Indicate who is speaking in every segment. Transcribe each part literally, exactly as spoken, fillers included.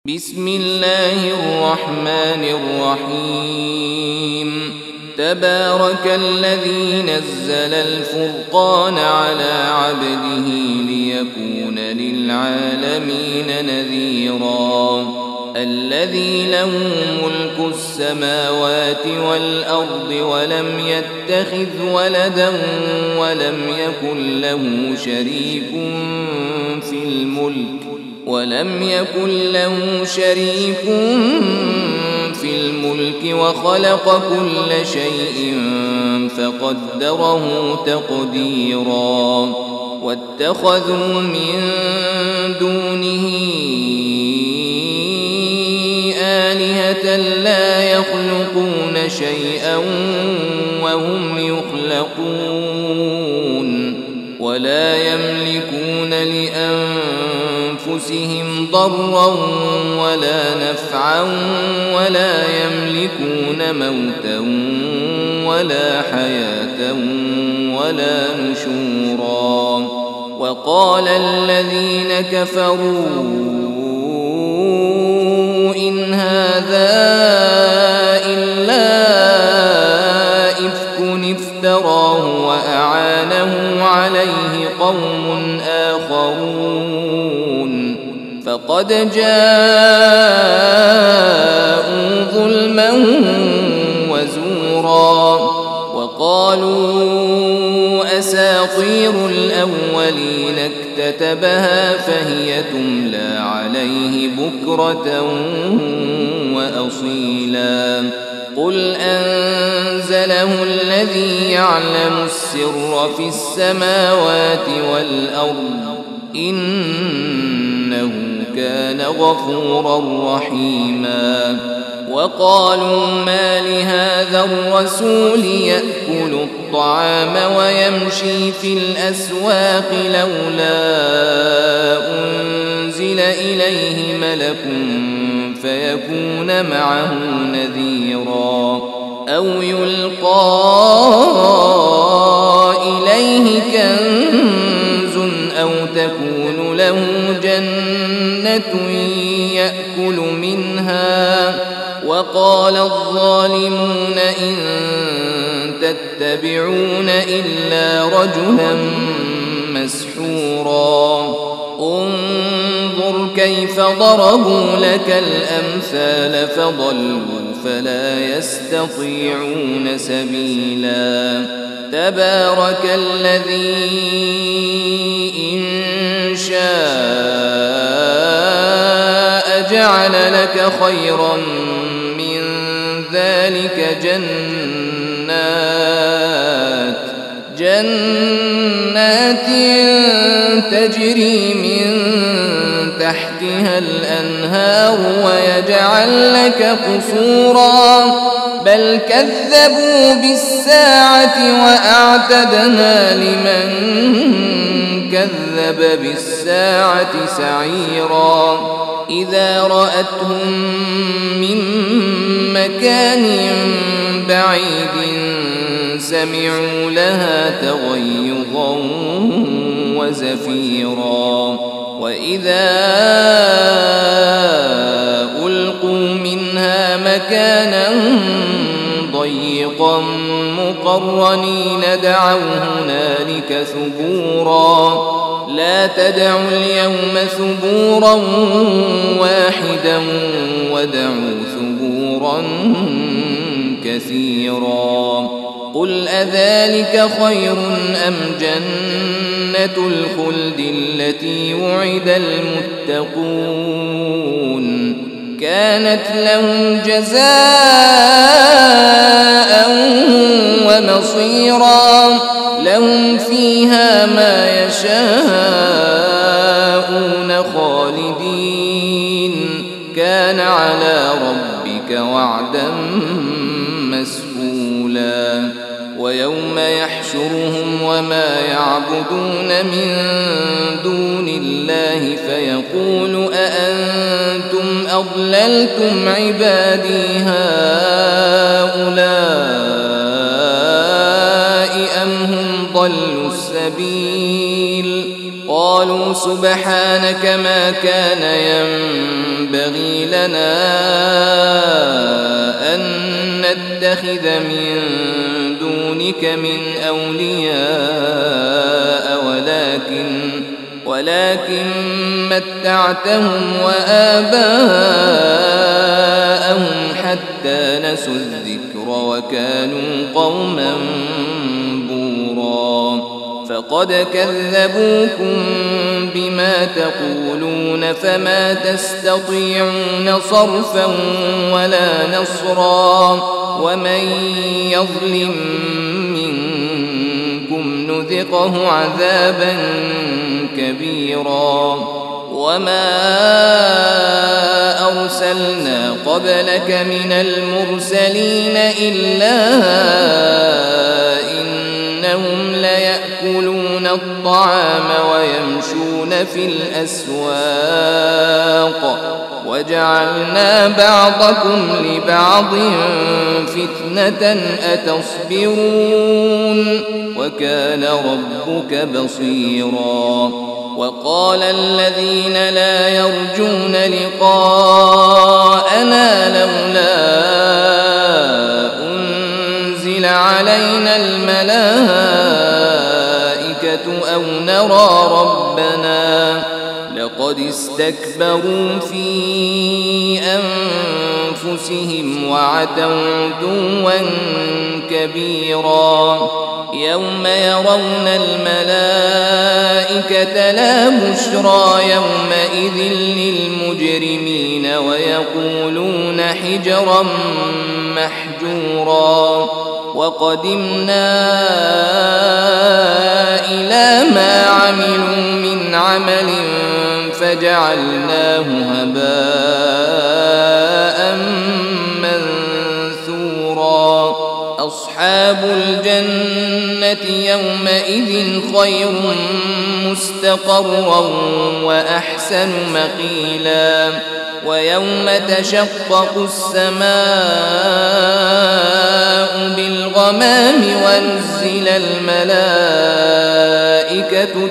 Speaker 1: بسم الله الرحمن الرحيم تبارك الذي نزل الفرقان على عبده ليكون للعالمين نذيرا الذي له ملك السماوات والأرض ولم يتخذ ولدا ولم يكن له شريك في الملك ولم يكن له شريك في الملك وخلق كل شيء فقدره تقديرا واتخذوا من دونه آلهة لا يخلقون شيئا وهم يخلقون ولا يملكون لأنفسهم ضرا ولا نفعا ولا يملكون موتا ولا حياة ولا نشورا وقال الذين كفروا إن هذا إلا إفك افتراه وأعانه عليه قوم آخرون فقد جاءوا ظلما وزورا وقالوا أساطير الأولين اكتتبها فهي تملى عليه بكرة وأصيلا قل أنزله الذي يعلم السر في السماوات والأرض إنه كان غفورا رحيما وقالوا ما لهذا الرسول يأكل الطعام ويمشي في الأسواق لولا أنزل إليه ملك فيكون معه نذيرا أو يلقى إليه كنز أو تكون له جنة يأكل منها وقال الظالمون إن تتبعون إلا رجلا مسحورا انظر كيف ضربوا لك الأمثال فضلوا فلا يستطيعون سبيلا تبارك الذي إن شاء جعل لك خيرا من ذلك جنات جنات تجري من تحتها الأنهار ويجعل لك قصورا بل كذبوا بالساعة وأعتدنا لمن كذب بالساعة سعيرا إذا رأتهم من مكان بعيد سمعوا لها تغيظا وزفيرا وإذا ألقوا منها مكانا ضيقا مقرنين دعوا هنالك ثبورا لا تدعوا اليوم ثبورا واحدا ودعوا ثبورا كثيرا قل أذلك خير أم جنة الخلد التي وعد المتقون كانت لهم جزاء ومصيرا لهم فيها ما يشاءون خالدين كان على ربك وعدا مسئولا ويوم يحشرهم وما يعبدون من دون الله فيقول أأنتم أضللتم عبادي هؤلاء أم هم ضلوا السبيل قالوا سبحانك ما كان ينبغي ينبغي لنا أن نتخذ من دونك من أولياء ولكن ولكن متعتهم وآباءهم حتى نسوا الذكر وكانوا قوما بورا فقد كذبوكم بما تقولون فما تستطيعون صرفا ولا نصرا ومن يظلم منكم نذقه عذابا كبيرا وما أرسلنا قبلك من المرسلين إلا إنهم ليأكلون الطعام ويمشون في الأسواق وجعلنا بعضكم لبعض فتنة أتصبرون وكان ربك بصيرا وقال الذين لا يرجون لقاءنا لولا أنزل علينا الملائكة أو نرى ربنا لقد استكبروا في أنفسهم وعتوا عتوا كبيرا يوم يرون الملائكة لا بشرى يومئذ للمجرمين ويقولون حجرا محجورا وقدمنا إلى ما عملوا من عمل فجعلناه هباء منثورا أصحاب الجنة يومئذ خير مستقرا وأحسن مقيلا ويوم تشقق السماء بالغمام ونزل الملائكة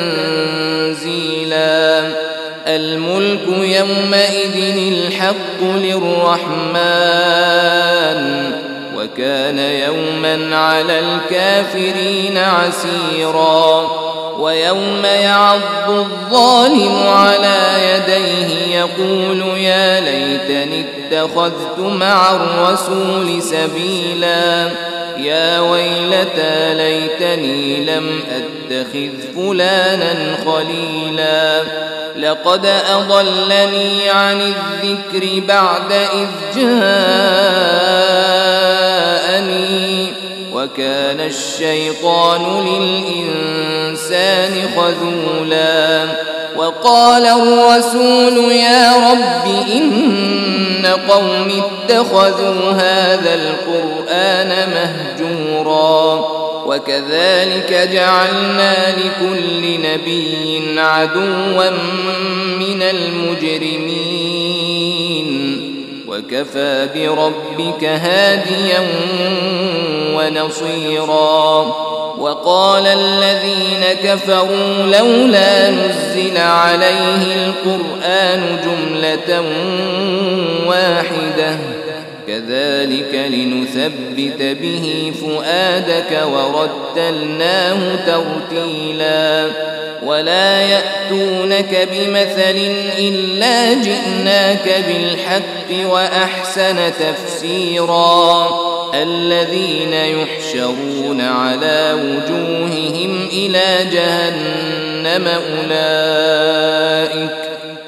Speaker 1: تنزيلا الملك يومئذ الحق للرحمن وكان يوما على الكافرين عسيرا ويوم يعض الظالم على يديه يقول يا ليتني اتخذت مع الرسول سبيلا يا ويلتى ليتني لم أتخذ فلانا خليلا لقد أضلني عن الذكر بعد إذ جاءني وكان الشيطان للإنسان خذولا وقال الرسول يا رب إن قوم اتخذوا هذا القرآن مهجورا وكذلك جعلنا لكل نبي عدوا من المجرمين وكفى بربك هاديا ونصيرا وقال الذين كفروا لولا نزل عليه القرآن جملة واحدة كذلك لنثبت به فؤادك ورتلناه ترتيلا ولا يأتونك بمثل إلا جئناك بالحق وأحسن تفسيرا الذين يحشرون على وجوههم إلى جهنم أولئك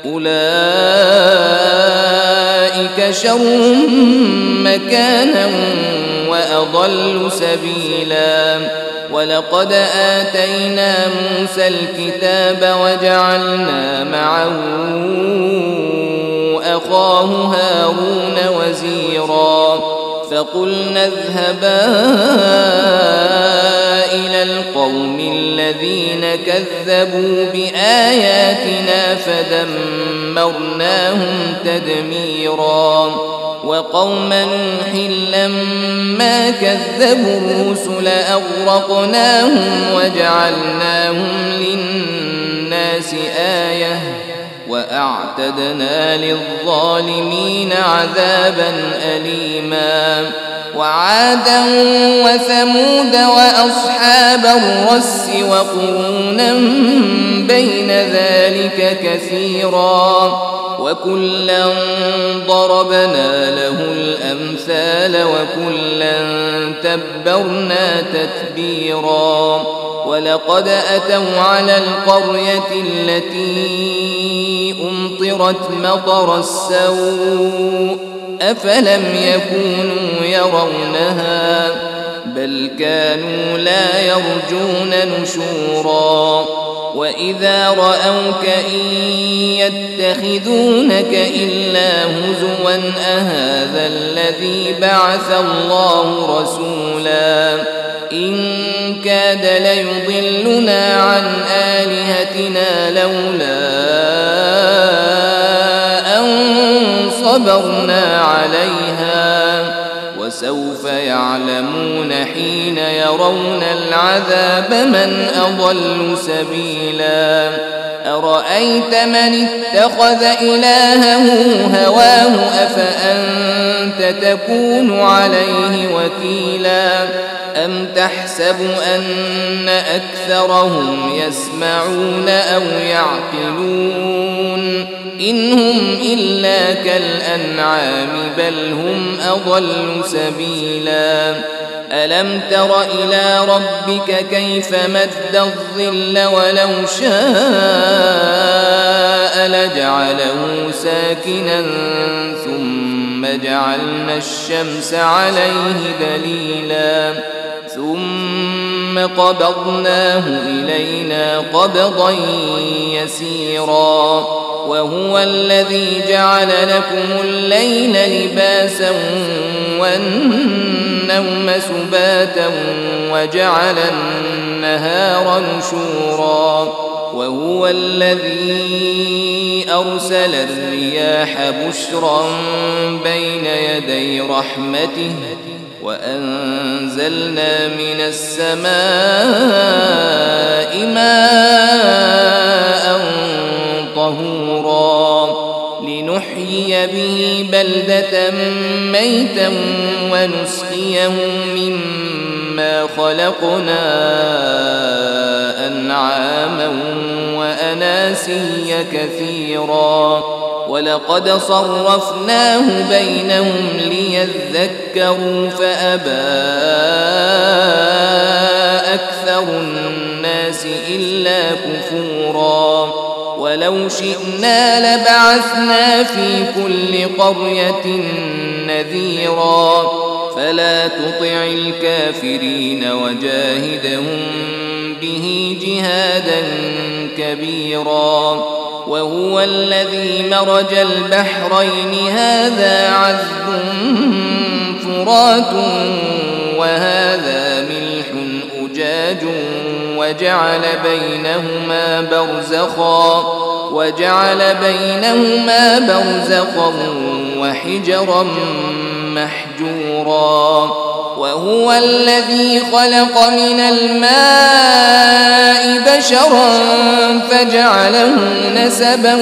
Speaker 1: أولئك شر مكانا وأضل سبيلا ولقد آتينا موسى الكتاب وجعلنا معه أخاه هارون وزيرا فقلنا اذهبا إلى القوم الذين كذبوا بآياتنا فدمرناهم تدميرا وقوم نوح لما كذبوا الرسل أغرقناهم وجعلناهم للناس آية وأعتدنا للظالمين عذابا أليما وعادا وثمود وأصحاب الرس وقرونا بين ذلك كثيرا وكلا ضربنا له الأمثال وكلا تبرنا تتبيرا ولقد أتوا على القرية التي أمطرت مطر السوء أفلم يكونوا يرونها بل كانوا لا يرجون نشورا وإذا رأوك إن يتخذونك إلا هزوا أهذا الذي بعث الله رسولا إن كاد ليضلنا عن آلهتنا لولا أن صبرنا عليها وسوف يعلمون حين يرون العذاب من أضل سبيلا أرأيت من اتخذ إلهه هواه أفأنت تكون عليه وكيلا أم تحسب أن أكثرهم يسمعون أو يعقلون إن هم إلا كالأنعام بل هم أضل سبيلا ألم تر إلى ربك كيف مد الظل ولو شاء لجعله ساكنا ثم جعلنا الشمس عليه دليلا ثم قبضناه إلينا قبضا يسيرا وهو الذي جعل لكم الليل لباسا والنوم سباتا وجعل النهار نشورا وهو الذي أرسل الرياح بشرا بين يدي رحمته وأنزلنا من السماء ماء طهورا لنحيي به بلدة ميتا ونسقيه مما خلقنا أنعاما وأناسيا كثيرا ولقد صرفناه بينهم ليذكروا فأبى أكثر الناس إلا كفورا ولو شئنا لبعثنا في كل قرية نذيرا فلا تطع الكافرين وجاهدهم به جهادا كبيرا وهو الذي مرج البحرين هذا عذب فرات وهذا ملح أجاج وجعل بينهما برزخا وجعل بينهما برزخا وحجرا محجورا وهو الذي خلق من الماء بشرا فجعله نسبا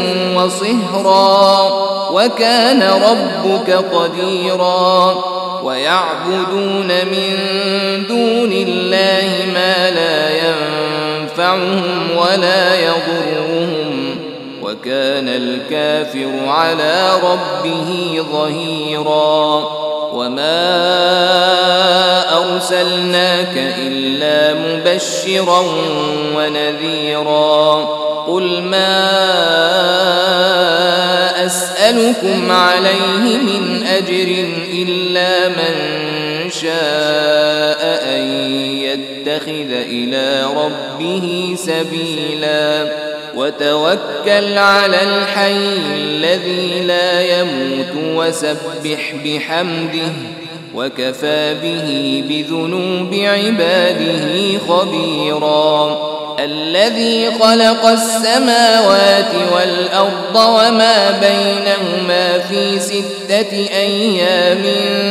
Speaker 1: وصهرا وكان ربك قديرا ويعبدون من دون الله ما لا ينفعهم ولا يضرهم وكان الكافر على ربه ظهيرا وما أرسلناك إلا مبشرا ونذيرا قل ما أسألكم عليه من أجر إلا من شاء أن يتخذ إلى ربه سبيلا وتوكل على الحي الذي لا يموت وسبح بحمده وكفى به بذنوب عباده خبيرا الذي خلق السماوات والأرض وما بينهما في ستة أيام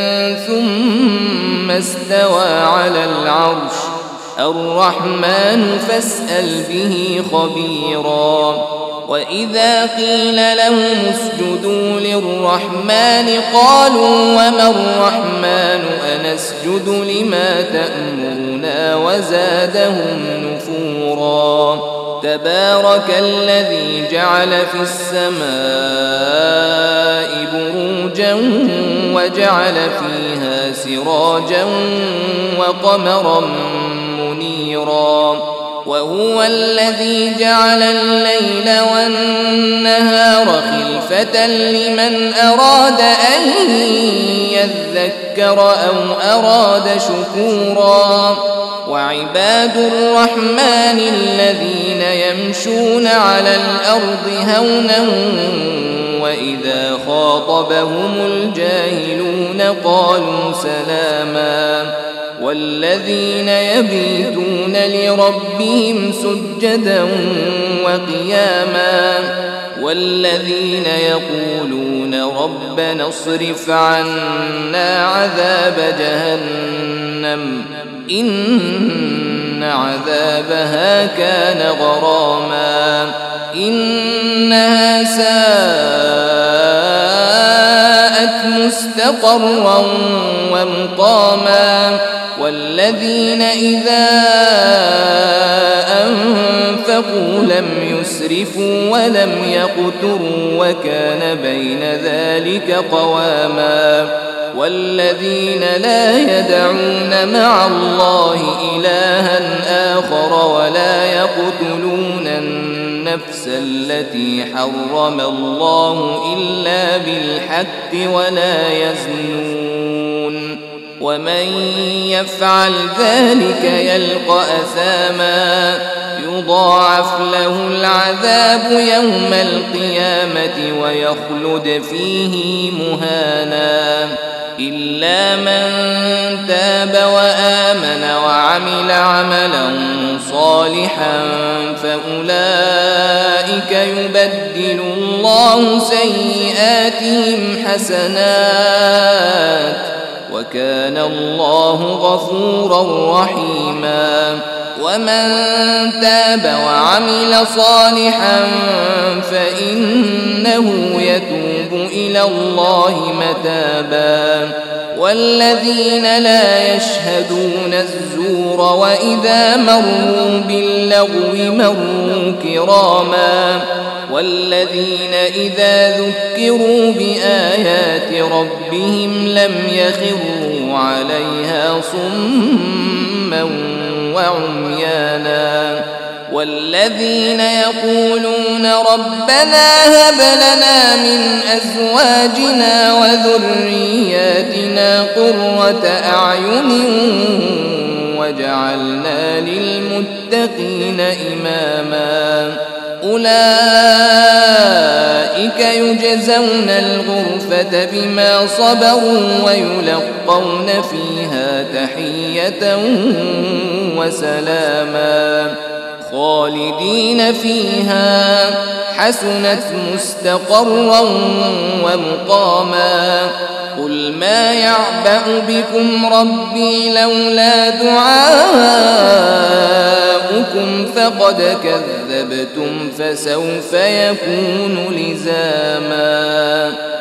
Speaker 1: ثم استوى على العرش الرحمن فاسأل به خبيرا وإذا قيل لهم اسجدوا للرحمن قالوا وما الرحمن أنسجد لما تأمرنا وزادهم نفورا تبارك الذي جعل في السماء بروجا وجعل فيها سراجا وقمرا منيرا وهو الذي جعل الليل والنهار خلفة لمن أراد أن يذكر أو أراد شكورا وعباد الرحمن الذين يمشون على الأرض هونا وإذا خاطبهم الجاهلون قالوا سلاما والذين يبيتون لربهم سجدا وقياما والذين يقولون ربنا اصرف عنا عذاب جهنم إن عذابها كان غراما إنها ساءت مستقرا ومقاما والذين إذا أنفقوا لم يسرفوا ولم يقتروا وكان بين ذلك قواما والذين لا يدعون مع الله إلها آخر ولا يقتلون النفس التي حرم الله إلا بالحق ولا يزنون ومن يفعل ذلك يلقى أثاما يضاعف له العذاب يوم القيامة ويخلد فيه مهانا إلا من تاب وآمن وعمل عملا صالحا فأولئك يبدل الله سيئاتهم حسنات وكان الله غفورا رحيما ومن تاب وعمل صالحا فإنه يتوب إلى الله متابا والذين لا يشهدون الزور وإذا مروا باللغو مروا كراما والذين إذا ذكروا بآيات ربهم لم يخروا عليها صما وعميانا والذين يقولون ربنا هب لنا من أزواجنا وذرياتنا قرة أعين وجعلنا للمتقين إماما أولئك يجزون الغرفة بما صبروا ويلقون فيها تحية وسلاما خالدين فيها حسنت مستقرا ومقاما قل ما يعبأ بكم ربي لولا دعاؤكم فقد كذبتم فسوف يكون لزاما.